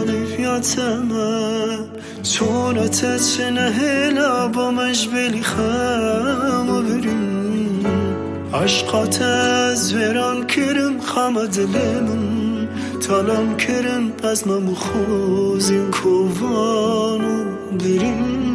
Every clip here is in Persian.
لفياتما شون تتشنه هلا بمجبلي خام وبرم عشقات از وران کرم خمد لمن تالام کرم از ما مخوزیم کووانو بریم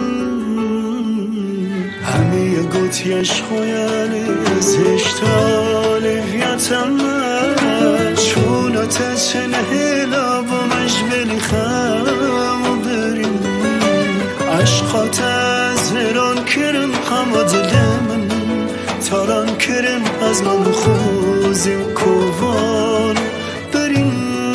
همه گوتیش خویالی از هشتا لفیاتم چون تشن هلا با مجبلی خم بریم عشقات از وران کرم خمد لمن تالام کرم از ما مخوزیم کووانو بریم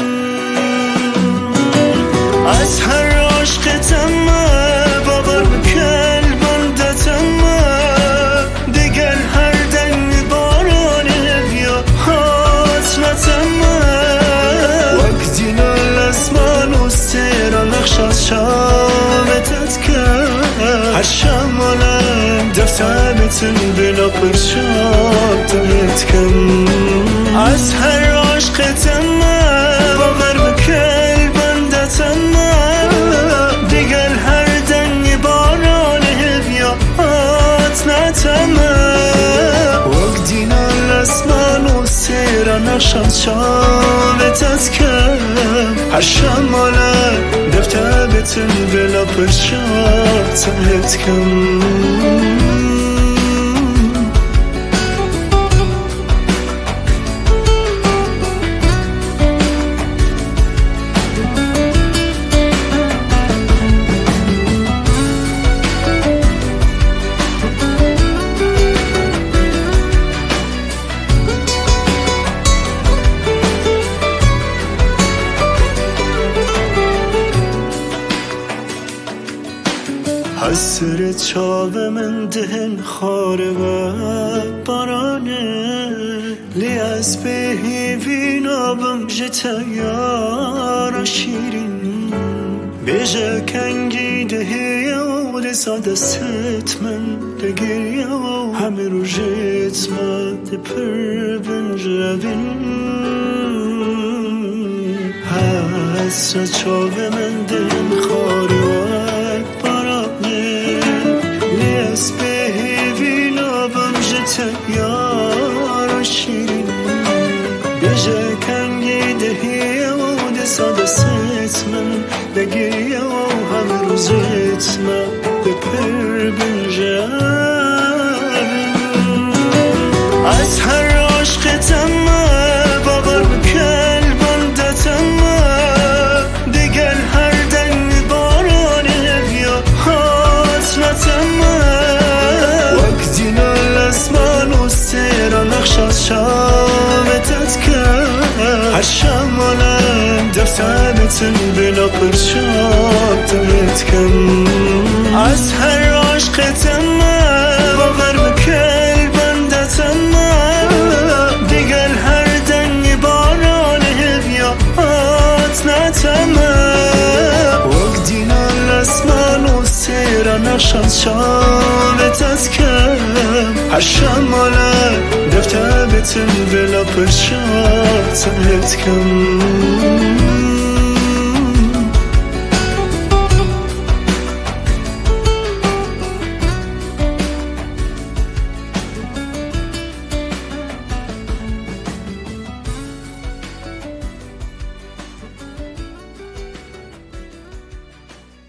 از هر عشقتم باور بکل بندتم دیگر هر دنگ باران بیا حاصلتم وقتی نال اسمان و سیرا نقش از شامتت کرد هر شمالم دفترتن بلا پرشاد دمت کم از هر عشقتم باور بکل بندتم دیگر هر دنگ باران بیا حاصلتم وقتی نال اسمان و سیرا نقش از شامتت کرد هر شمالم دفترتن بلا پرشاد دمت کم حسرت چاو من دهن خاره و بارانه لی از بهی نابم جتا یارا شیرین بیجه کنگی دهی و دسا دستت من دگیری و همه رو جت ما دپر بن جوین حسرت چاو من دهن خاره و از بهی نابم جتا یارا شیرین بیجه کنگی دهی و دسا دست من بگیری و همه روزت ما بپر بنجم از هر عشقتم باور بکل بندتم دیگر هر دنگ باران بیا حاصلتم نقش از شامتت کرد هر شمالم دفترتن بلا پرشاد دمت کم از هر عشقتم باور بکل بندتم دیگر هر دنگ باران بیا حاصلتم وقتی نال اسمان و سیرا نقش از شامتت کرد هر شمالم دفترتن بلا پرشاد دمت کم